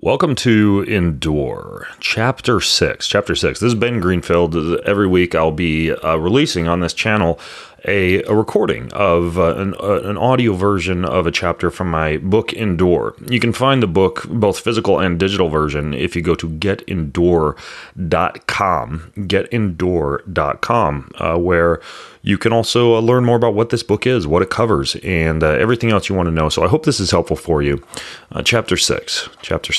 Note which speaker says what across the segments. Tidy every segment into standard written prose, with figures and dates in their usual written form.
Speaker 1: Welcome to Endure, Chapter 6. Chapter 6. This is Ben Greenfield. Every week I'll be releasing on this channel a recording of an audio version of a chapter from my book Endure. You can find the book, both physical and digital version, if you go to getendure.com, where you can also learn more about what this book is, what it covers, and everything else you want to know. So I hope this is helpful for you. Chapter 6. Chapter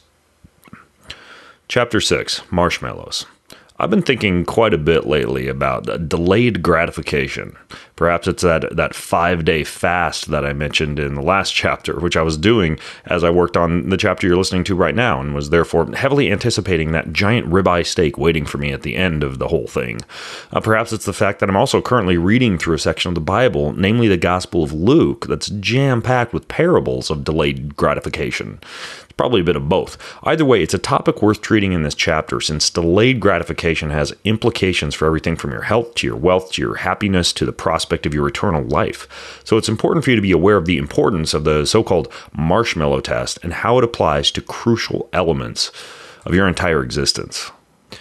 Speaker 1: 6, Marshmallows. I've been thinking quite a bit lately about delayed gratification. Perhaps it's that 5-day fast that I mentioned in the last chapter, which I was doing as I worked on the chapter you're listening to right now, and was therefore heavily anticipating that giant ribeye steak waiting for me at the end of the whole thing. Perhaps it's the fact that I'm also currently reading through a section of the Bible, namely the Gospel of Luke, that's jam-packed with parables of delayed gratification. Probably a bit of both. Either way, it's a topic worth treating in this chapter, since delayed gratification has implications for everything from your health to your wealth to your happiness to the prospect of your eternal life. So it's important for you to be aware of the importance of the so-called marshmallow test and how it applies to crucial elements of your entire existence.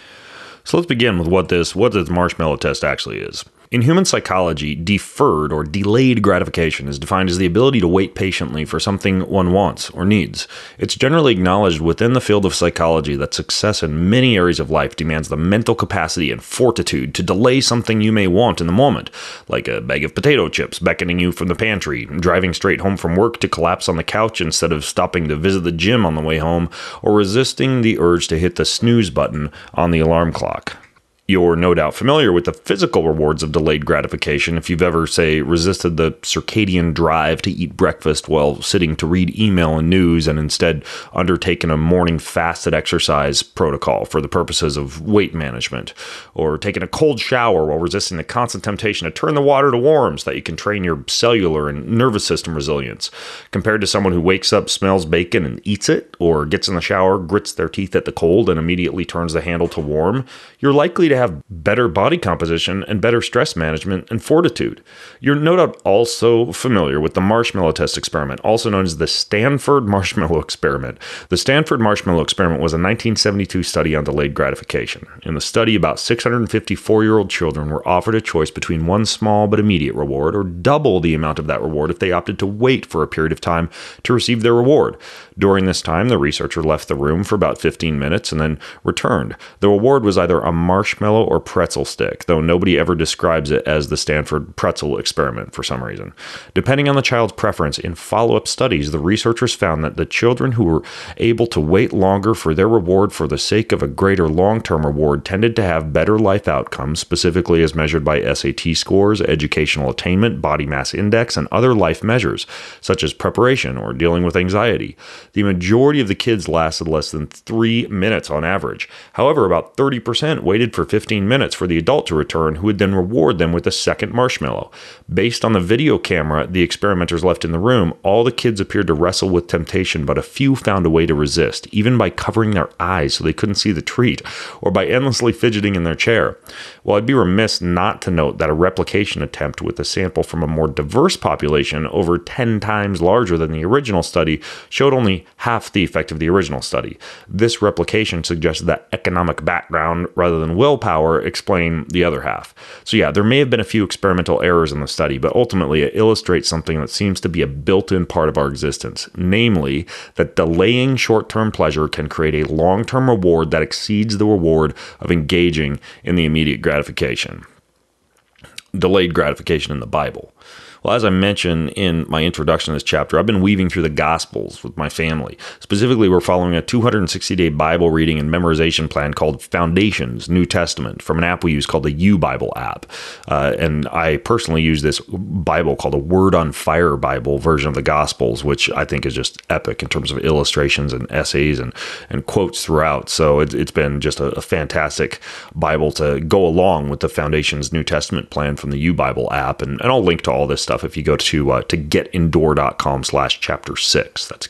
Speaker 1: So let's begin with what this marshmallow test actually is. In human psychology, deferred or delayed gratification is defined as the ability to wait patiently for something one wants or needs. It's generally acknowledged within the field of psychology that success in many areas of life demands the mental capacity and fortitude to delay something you may want in the moment, like a bag of potato chips beckoning you from the pantry, driving straight home from work to collapse on the couch instead of stopping to visit the gym on the way home, or resisting the urge to hit the snooze button on the alarm clock. You're no doubt familiar with the physical rewards of delayed gratification if you've ever, say, resisted the circadian drive to eat breakfast while sitting to read email and news and instead undertaken a morning fasted exercise protocol for the purposes of weight management, or taken a cold shower while resisting the constant temptation to turn the water to warm so that you can train your cellular and nervous system resilience, compared to someone who wakes up, smells bacon and eats it, or gets in the shower, grits their teeth at the cold and immediately turns the handle to warm. You're likely to have better body composition and better stress management and fortitude. You're no doubt also familiar with the marshmallow test experiment, also known as the Stanford Marshmallow Experiment. The Stanford Marshmallow Experiment was a 1972 study on delayed gratification. In the study, about 654-year-old children were offered a choice between one small but immediate reward or double the amount of that reward if they opted to wait for a period of time to receive their reward. During this time, the researcher left the room for about 15 minutes and then returned. The reward was either a marshmallow or pretzel stick, though nobody ever describes it as the Stanford pretzel experiment for some reason. Depending on the child's preference, in follow-up studies, the researchers found that the children who were able to wait longer for their reward for the sake of a greater long-term reward tended to have better life outcomes, specifically as measured by SAT scores, educational attainment, body mass index, and other life measures, such as preparation or dealing with anxiety. The majority of the kids lasted less than 3 minutes on average. However, about 30% waited for 15 minutes for the adult to return, who would then reward them with a second marshmallow. Based on the video camera the experimenters left in the room, all the kids appeared to wrestle with temptation, but a few found a way to resist, even by covering their eyes so they couldn't see the treat, or by endlessly fidgeting in their chair. Well, I'd be remiss not to note that a replication attempt with a sample from a more diverse population, over 10 times larger than the original study, showed only half the effect of the original study. This replication suggests that economic background rather than willpower explain the other half. So yeah, there may have been a few experimental errors in the study, but ultimately it illustrates something that seems to be a built-in part of our existence, namely that delaying short-term pleasure can create a long-term reward that exceeds the reward of engaging in the immediate gratification. Delayed gratification in the Bible. Well, as I mentioned in my introduction to this chapter, I've been weaving through the Gospels with my family. Specifically, we're following a 260-day Bible reading and memorization plan called Foundations, New Testament, from an app we use called the YouBible app. And I personally use this Bible called a Word on Fire Bible version of the Gospels, which I think is just epic in terms of illustrations and essays and quotes throughout. So it's been just a fantastic Bible to go along with the Foundations, New Testament plan from the YouBible app. And I'll link to all this stuff stuff if you go to getendure.com/chapter 6. That's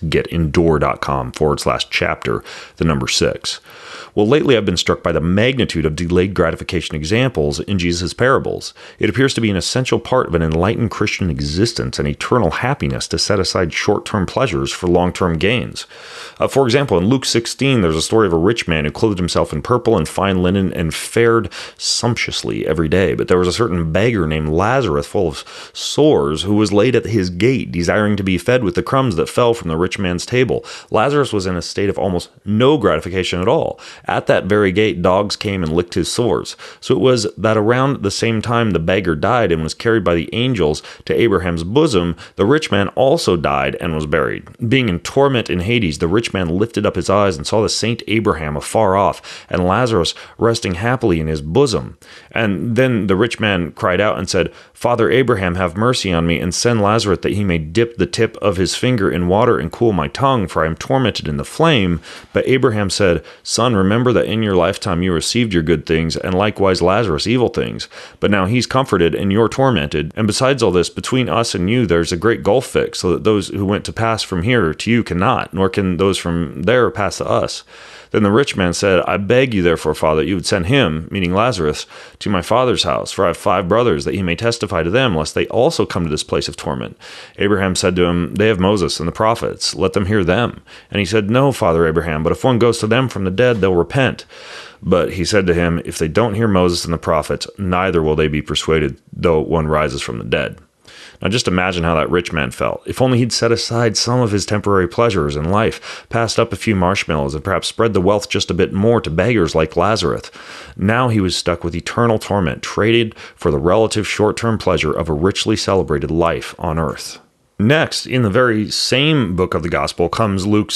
Speaker 1: getendure.com/chapter, the number 6. Well, lately I've been struck by the magnitude of delayed gratification examples in Jesus' parables. It appears to be an essential part of an enlightened Christian existence and eternal happiness to set aside short-term pleasures for long-term gains. For example, in Luke 16, there's a story of a rich man who clothed himself in purple and fine linen and fared sumptuously every day. But there was a certain beggar named Lazarus, full of sores, who was laid at his gate, desiring to be fed with the crumbs that fell from the rich man's table. Lazarus was in a state of almost no gratification at all. At that very gate, dogs came and licked his sores. So it was that around the same time the beggar died and was carried by the angels to Abraham's bosom, the rich man also died and was buried. Being in torment in Hades, the rich man lifted up his eyes and saw the saint Abraham afar off, and Lazarus resting happily in his bosom. And then the rich man cried out and said, "Father Abraham, have mercy on me, and send Lazarus that he may dip the tip of his finger in water and cool my tongue, for I am tormented in the flame." But Abraham said, "Son, remember that in your lifetime you received your good things, and likewise Lazarus evil things. But now he's comforted, and you're tormented. And besides all this, between us and you there's a great gulf fixed, so that those who went to pass from here to you cannot, nor can those from there pass to us." Then the rich man said, "I beg you therefore, Father, that you would send him," meaning Lazarus, "to my father's house, for I have 5 brothers, that he may testify to them, lest they also come to this place of torment." Abraham said to him, "They have Moses and the prophets, let them hear them." And he said, "No, Father Abraham, but if one goes to them from the dead, they'll repent." But he said to him, "If they don't hear Moses and the prophets, neither will they be persuaded, though one rises from the dead." Now just imagine how that rich man felt. If only he'd set aside some of his temporary pleasures in life, passed up a few marshmallows, and perhaps spread the wealth just a bit more to beggars like Lazarus. Now he was stuck with eternal torment, traded for the relative short-term pleasure of a richly celebrated life on earth. Next, in the very same book of the gospel comes Luke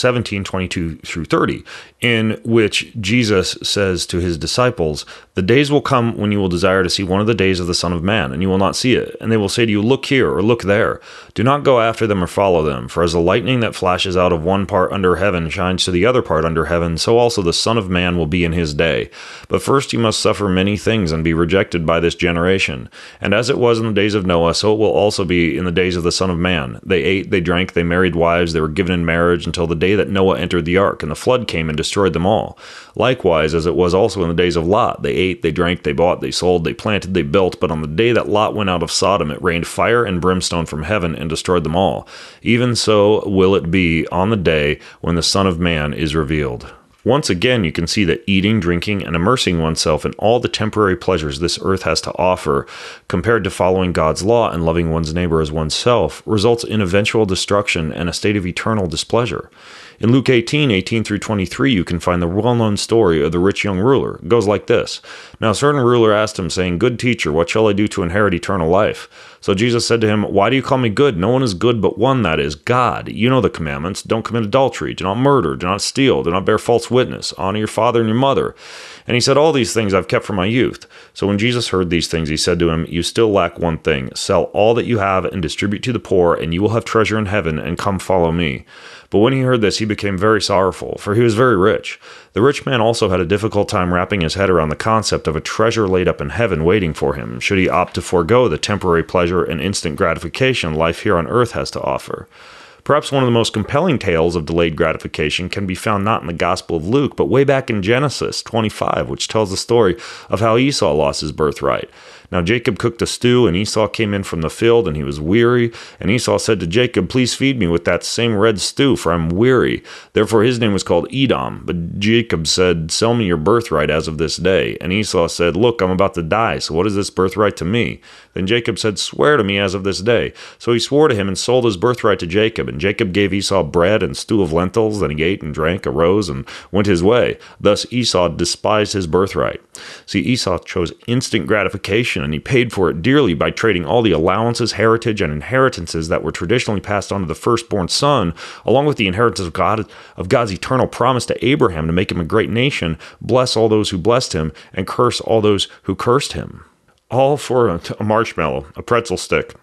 Speaker 1: 17:22-30, in which Jesus says to his disciples, "The days will come when you will desire to see one of the days of the Son of Man, and you will not see it. And they will say to you, 'Look here,' or 'Look there.' Do not go after them or follow them. For as the lightning that flashes out of one part under heaven shines to the other part under heaven, so also the Son of Man will be in his day. But first you must suffer many things and be rejected by this generation. And as it was in the days of Noah, so it will also be in the days of the Son of Man. They ate, they drank, they married wives, they were given in marriage until the day that Noah entered the ark, and the flood came and destroyed them all. Likewise, as it was also in the days of Lot, they ate, they drank, they bought, they sold, they planted, they built, but on the day that Lot went out of Sodom, it rained fire and brimstone from heaven and destroyed them all. Even so will it be on the day when the Son of Man is revealed." Once again, you can see that eating, drinking, and immersing oneself in all the temporary pleasures this earth has to offer, compared to following God's law and loving one's neighbor as oneself, results in eventual destruction and a state of eternal displeasure. In Luke 18:18-23, you can find the well-known story of the rich young ruler. It goes like this. Now a certain ruler asked him, saying, "Good teacher, what shall I do to inherit eternal life?" So Jesus said to him, "Why do you call me good? No one is good but one, that is, God. You know the commandments. Don't commit adultery. Do not murder. Do not steal. Do not bear false witness. Honor your father and your mother." And he said, "All these things I've kept from my youth." So when Jesus heard these things, he said to him, "You still lack one thing. Sell all that you have and distribute to the poor, and you will have treasure in heaven, and come follow me." But when he heard this, he became very sorrowful, for he was very rich. The rich man also had a difficult time wrapping his head around the concept of a treasure laid up in heaven waiting for him, should he opt to forego the temporary pleasure and instant gratification life here on earth has to offer. Perhaps one of the most compelling tales of delayed gratification can be found not in the Gospel of Luke, but way back in Genesis 25, which tells the story of how Esau lost his birthright. Now Jacob cooked a stew, and Esau came in from the field, and he was weary. And Esau said to Jacob, "Please feed me with that same red stew, for I'm weary." Therefore his name was called Edom. But Jacob said, "Sell me your birthright as of this day." And Esau said, "Look, I'm about to die, so what is this birthright to me?" Then Jacob said, "Swear to me as of this day." So he swore to him and sold his birthright to Jacob. And Jacob gave Esau bread and stew of lentils. Then he ate and drank, arose, and went his way. Thus Esau despised his birthright. See, Esau chose instant gratification, and he paid for it dearly by trading all the allowances, heritage, and inheritances that were traditionally passed on to the firstborn son, along with the inheritance of God's eternal promise to Abraham to make him a great nation, bless all those who blessed him, and curse all those who cursed him. All for a marshmallow, a pretzel stick,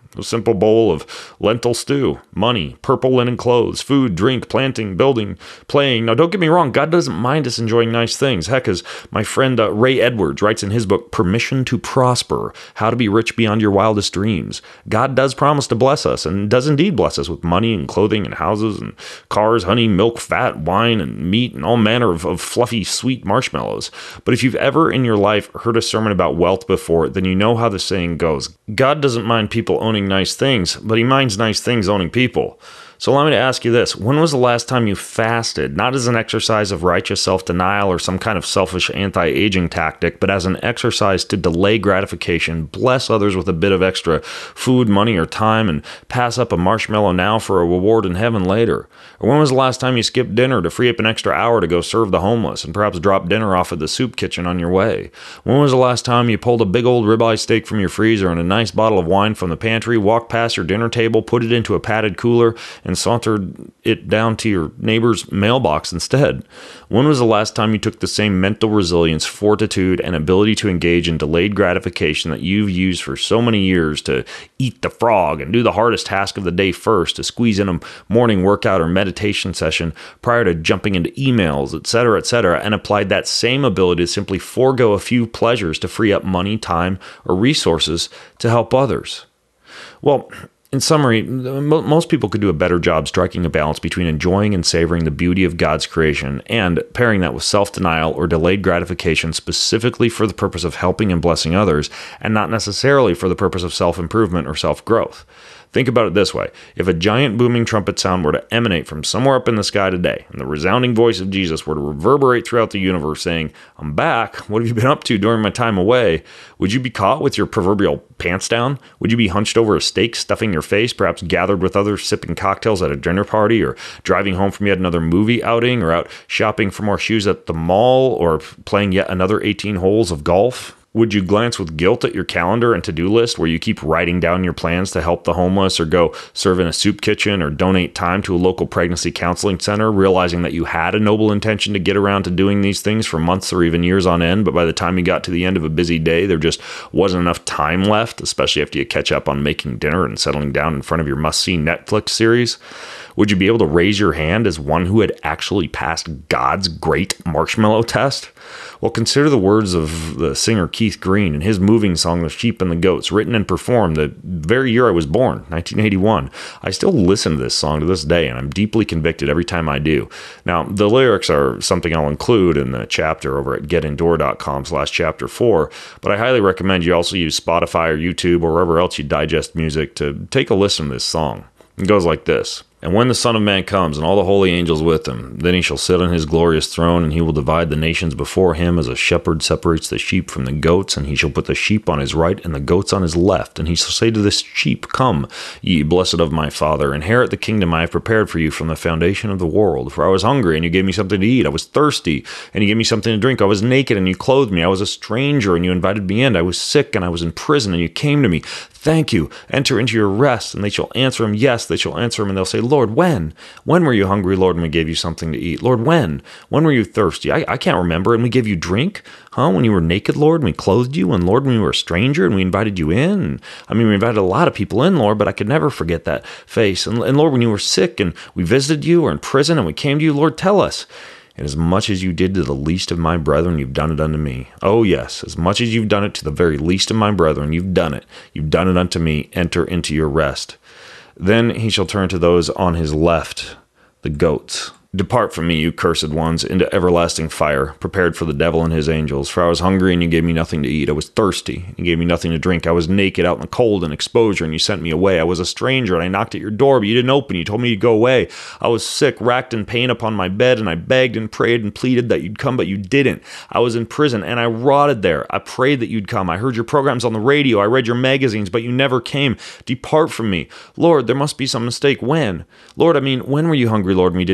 Speaker 1: A simple bowl of lentil stew, money, purple linen clothes, food, drink, planting, building, playing. Now, don't get me wrong, God doesn't mind us enjoying nice things. Heck, as my friend Ray Edwards writes in his book, Permission to Prosper, How to Be Rich Beyond Your Wildest Dreams, God does promise to bless us and does indeed bless us with money and clothing and houses and cars, honey, milk, fat, wine, and meat, and all manner of fluffy, sweet marshmallows. But if you've ever in your life heard a sermon about wealth before, then you know how the saying goes. God doesn't mind people owning nice things, but he minds nice things owning people. So allow me to ask you this. When was the last time you fasted, not as an exercise of righteous self-denial or some kind of selfish anti-aging tactic, but as an exercise to delay gratification, bless others with a bit of extra food, money, or time, and pass up a marshmallow now for a reward in heaven later? Or when was the last time you skipped dinner to free up an extra hour to go serve the homeless and perhaps drop dinner off at the soup kitchen on your way? When was the last time you pulled a big old ribeye steak from your freezer and a nice bottle of wine from the pantry, walked past your dinner table, put it into a padded cooler, and sauntered it down to your neighbor's mailbox instead? When was the last time you took the same mental resilience, fortitude, and ability to engage in delayed gratification that you've used for so many years to eat the frog and do the hardest task of the day first, to squeeze in a morning workout or meditation session prior to jumping into emails, etc., and applied that same ability to simply forego a few pleasures to free up money, time, or resources to help others? Well, in summary, most people could do a better job striking a balance between enjoying and savoring the beauty of God's creation and pairing that with self-denial or delayed gratification specifically for the purpose of helping and blessing others and not necessarily for the purpose of self-improvement or self-growth. Think about it this way. If a giant booming trumpet sound were to emanate from somewhere up in the sky today, and the resounding voice of Jesus were to reverberate throughout the universe saying, "I'm back, what have you been up to during my time away?" would you be caught with your proverbial pants down? Would you be hunched over a steak, stuffing your face, perhaps gathered with others, sipping cocktails at a dinner party, or driving home from yet another movie outing, or out shopping for more shoes at the mall, or playing yet another 18 holes of golf? Would you glance with guilt at your calendar and to-do list where you keep writing down your plans to help the homeless or go serve in a soup kitchen or donate time to a local pregnancy counseling center, realizing that you had a noble intention to get around to doing these things for months or even years on end, but by the time you got to the end of a busy day, there just wasn't enough time left, especially after you catch up on making dinner and settling down in front of your must-see Netflix series? Would you be able to raise your hand as one who had actually passed God's great marshmallow test? Well, consider the words of the singer Keith Green in his moving song, The Sheep and the Goats, written and performed the very year I was born, 1981. I still listen to this song to this day, and I'm deeply convicted every time I do. Now, the lyrics are something I'll include in the chapter over at getendure.com/chapter 4, but I highly recommend you also use Spotify or YouTube or wherever else you digest music to take a listen to this song. It goes like this. "And when the Son of Man comes, and all the holy angels with him, then he shall sit on his glorious throne, and he will divide the nations before him as a shepherd separates the sheep from the goats, and he shall put the sheep on his right and the goats on his left. And he shall say to the sheep, Come, ye blessed of my Father, inherit the kingdom I have prepared for you from the foundation of the world. For I was hungry, and you gave me something to eat. I was thirsty, and you gave me something to drink. I was naked, and you clothed me. I was a stranger, and you invited me in. I was sick, and I was in prison, and you came to me. Thank you. Enter into your rest." And they shall answer him, yes, they shall answer him, and they'll say, "Lord, when? When were you hungry, Lord, and we gave you something to eat? Lord, when? When were you thirsty? I can't remember, and we gave you drink? Huh? When you were naked, Lord, and we clothed you? And Lord, when you were a stranger, and we invited you in?" We invited a lot of people in, Lord, but I could never forget that face. And Lord, when you were sick, and we visited you, or in prison, and we came to you, Lord, tell us. "And as much as you did to the least of my brethren, you've done it unto me." Oh, yes, as much as you've done it to the very least of my brethren, you've done it. You've done it unto me. Enter into your rest. Then he shall turn to those on his left, the goats. "Depart from me, you cursed ones, into everlasting fire, prepared for the devil and his angels. For I was hungry, and you gave me nothing to eat. I was thirsty, and you gave me nothing to drink. I was naked, out in the cold and exposure, and you sent me away. I was a stranger, and I knocked at your door, but you didn't open. You told me to go away. I was sick, racked in pain upon my bed, and I begged and prayed and pleaded that you'd come, but you didn't. I was in prison, and I rotted there. I prayed that you'd come. I heard your programs on the radio. I read your magazines, but you never came. Depart from me. Lord, there must be some mistake. When? Lord, when were you hungry, Lord, and we didn't give you something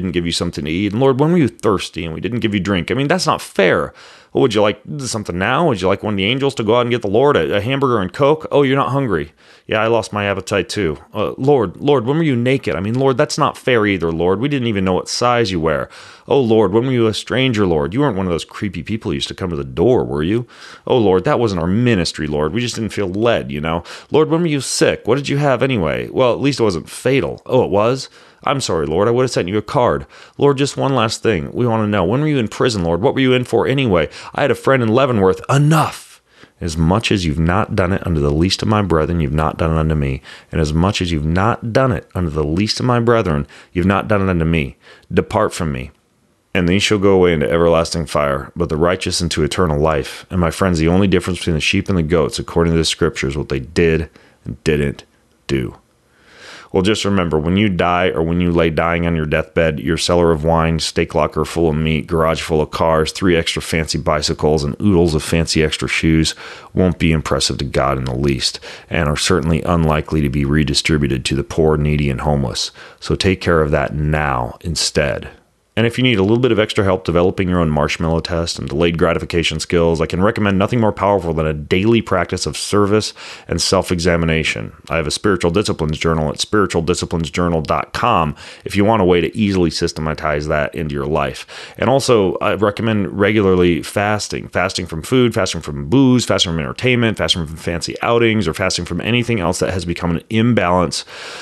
Speaker 1: something to eat? And Lord, when were you thirsty and we didn't give you drink? I mean, that's not fair. Well, would you like something now? Would you like one of the angels to go out and get the Lord a hamburger and Coke? Oh, you're not hungry. Yeah, I lost my appetite too. Lord, when were you naked? I mean, Lord, that's not fair either, Lord. We didn't even know what size you wear. Oh, Lord, when were you a stranger, Lord? You weren't one of those creepy people who used to come to the door, were you? Oh, Lord, that wasn't our ministry, Lord. We just didn't feel led, Lord, when were you sick? What did you have anyway? Well, at least it wasn't fatal. Oh, it was? I'm sorry, Lord. I would have sent you a card. Lord, just one last thing. We want to know. When were you in prison, Lord? What were you in for anyway? I had a friend in Leavenworth. Enough. As much as you've not done it unto the least of my brethren, you've not done it unto me. And as much as you've not done it unto the least of my brethren, you've not done it unto me. Depart from me. And these shall go away into everlasting fire, but the righteous into eternal life. And my friends, the only difference between the sheep and the goats, according to the scriptures, what they did and didn't do. Well, just remember, when you die or when you lay dying on your deathbed, your cellar of wine, steak locker full of meat, garage full of cars, 3 extra fancy bicycles, and oodles of fancy extra shoes won't be impressive to God in the least, and are certainly unlikely to be redistributed to the poor, needy, and homeless. So take care of that now instead. And if you need a little bit of extra help developing your own marshmallow test and delayed gratification skills, I can recommend nothing more powerful than a daily practice of service and self-examination. I have a spiritual disciplines journal at spiritualdisciplinesjournal.com if you want a way to easily systematize that into your life. And also, I recommend regularly fasting from food, fasting from booze, fasting from entertainment, fasting from fancy outings, or fasting from anything else that has become an imbalance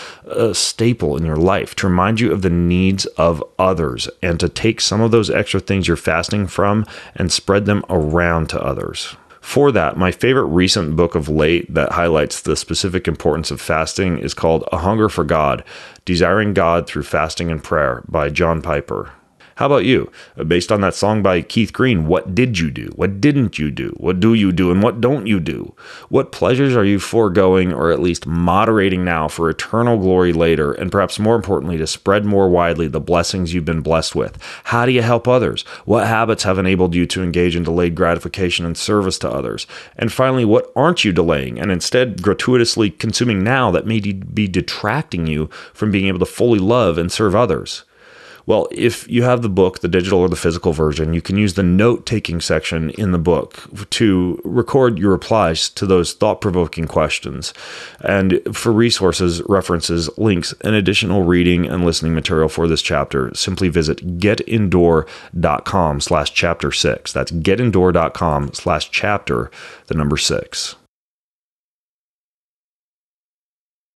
Speaker 1: staple in your life, to remind you of the needs of others and to take some of those extra things you're fasting from and spread them around to others. For that, my favorite recent book of late that highlights the specific importance of fasting is called A Hunger for God, Desiring God Through Fasting and Prayer by John Piper. How about you? Based on that song by Keith Green, what did you do? What didn't you do? What do you do and what don't you do? What pleasures are you foregoing or at least moderating now for eternal glory later, and perhaps more importantly, to spread more widely the blessings you've been blessed with? How do you help others? What habits have enabled you to engage in delayed gratification and service to others? And finally, what aren't you delaying and instead gratuitously consuming now that may be detracting you from being able to fully love and serve others? Well, if you have the book, the digital or the physical version, you can use the note-taking section in the book to record your replies to those thought-provoking questions. And for resources, references, links, and additional reading and listening material for this chapter, simply visit getendure.com/chapter 6. That's getendure.com/chapter, the number 6.